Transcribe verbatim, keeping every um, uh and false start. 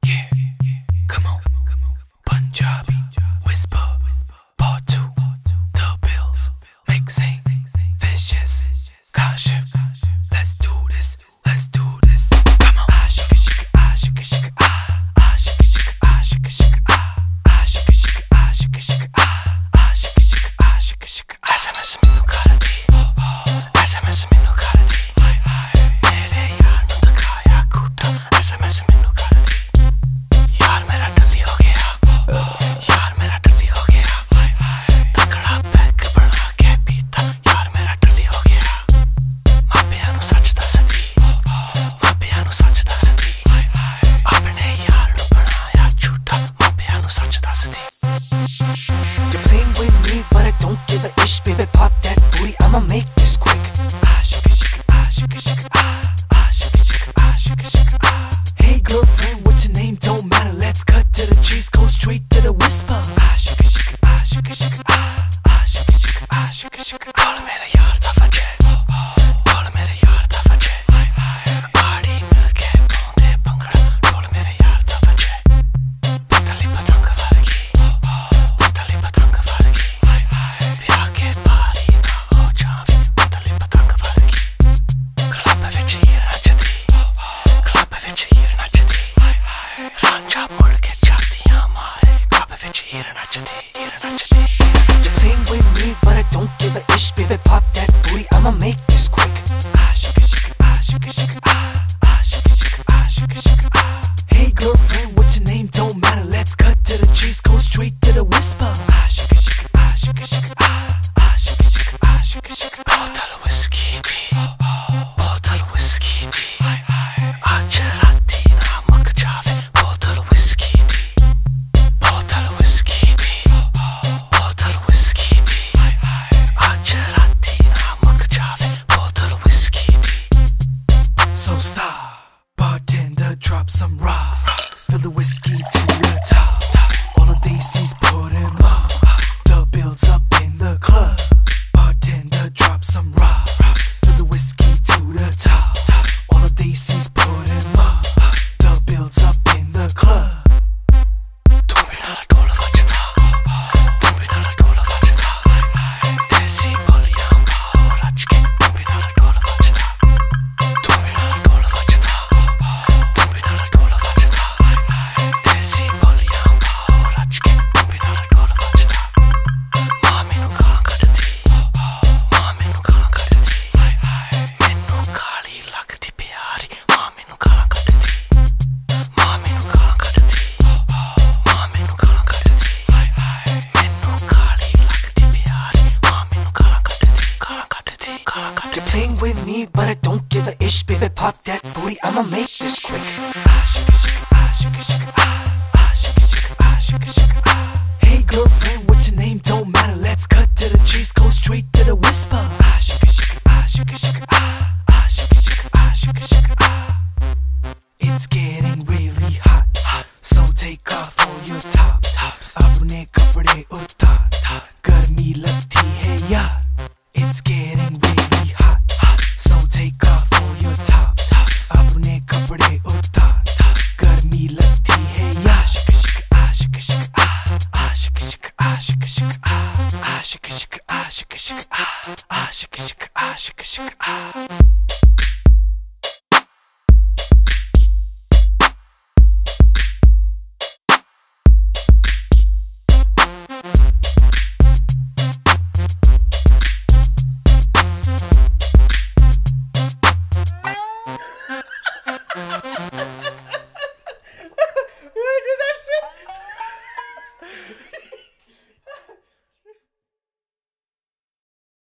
Yeah, come on. Punjabi whisper, part two. The bills make sing vicious. Kashif, let's do this. Let's do this. Come on. Ah shika shika ah shika shika ah ah shika shika ah shika shika ah ah shika shika ah shika shika ah ah shika shika ah shika shika. ऐसा मैं ज़मीनों खाला थी, ऐसा मैं ज़मीनों खाला थी. मेरे यार ने तो खाया कूटा. ऐसा मैं ज़मीनों खाला थी. यार मेरा टल्ली हो गया, यार मेरा टल्ली हो गया. तगड़ा पैक बना के पीता. यार मेरा टल्ली हो गया. मापिया नु सच दस दी, मापिया नु सच दस दी. अपने यार नु बनाया झूठा. मापिया नु सच दस दी. You're playing with me, but I don't give a ish. Baby, pop that booty, I'ma make this quick. Ah shika shika ah shika shika ah ah shika shika ah shika shika ah. Hey girlfriend, what's your name? Don't matter, let's cut to the chase, go straight to the whisper. Ah shika shika ah shika shika ah ah shika shika ah shika shika. All मेरा यार था फजे, all मेरा यार था फजे. आड़ी मिलके पौंदे पंगड़ा. all मेरा यार था फजे. पतली पतंग वालगी, पतली पतंग वालगी. बिया के बारी ना हो जावे. पतली पतंग वालगी. क्लब विच ये नचदी, क्लब विच ये नचदी. रांझा मुड़ के जातियां मारे. क्लब विच ये नचदी, ये नचदी. You're playing with me, but I don't give a ish. Baby, pop that booty, I'ma make this quick. Ah shika shika ah shika shika ah ah shika shika ah shika shika ah. Hey girlfriend, what's your name? Don't matter, let's cut to the chase, go straight to the whisper. Ah shika shika ah shika shika ah ah shika shika ah shika shika. Bottle whiskey the, bottle whiskey दी. आज राती ना मक जावे. Bottle whiskey दी, bottle whiskey दी, bottle whiskey दी. आज राती ना मक जावे. Bottle whiskey the. So stop, bartender, drop some rocks. Fill the whiskey to the top. All of these seats, put 'em up. The build's up in the club. Bartender, drop some rocks. Fill the whiskey to the top. All of these seats, put 'em up. The build's up in the club. तू बिना ढोल बजता, तू बिना ढोल बजता. देसी बोलियां भाव रच के. तू बिना ढोल बजता, तू बिना ढोल बजता, तू बिना ढोल बजता. देसी बोलियां भाव रच के. तू बिना ढोल बजता. मां मैनू गालां कढदी, मां मैनू गालां कढदी. मैनू गाली लगदी प्यारी. मां मैनू गालां कढदी, मां मैनू गालां कढदी. मां मैनू गालां कढदी. मैनू गाली लगदी प्यारी. मां मैनू गालां कढदी, गालां कढदी, गालां कढदी. You're playing with me, but I don't give a ish. Baby, pop that booty, I'ma make this quick. Ah shika shika ah shika shika ah ah shika shika ah shika shika ah. Hey girlfriend, what's your name? Don't matter, let's cut to the chase, go straight to the whisper. Ah shika shika ah shika shika ah ah shika shika ah shika shika ah. It's getting really hot, so take off all your tops. Apne kapde utar.